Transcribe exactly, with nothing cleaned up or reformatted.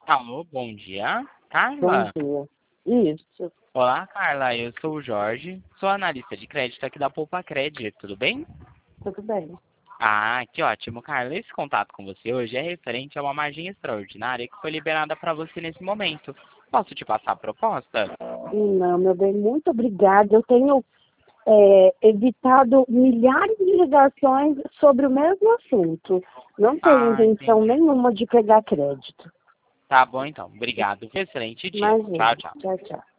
Alô, bom dia. Bom Carla? dia. Isso, Olá, Carla. Eu sou o Jorge. Sou analista de crédito aqui da Poupa Cred. Tudo bem? tudo bem. Ah, que ótimo, Carla. Esse contato com você hoje é referente a uma margem extraordinária que foi liberada para você nesse momento. Posso te passar a proposta? Não, meu bem, muito obrigada. Eu tenho é, evitado milhares de ligações sobre o mesmo assunto. Não tenho Ah, intenção entendi. nenhuma de pegar crédito. Tá bom, então. Obrigado. Excelente dia. Imagina. Tchau, tchau. Tchau, tchau.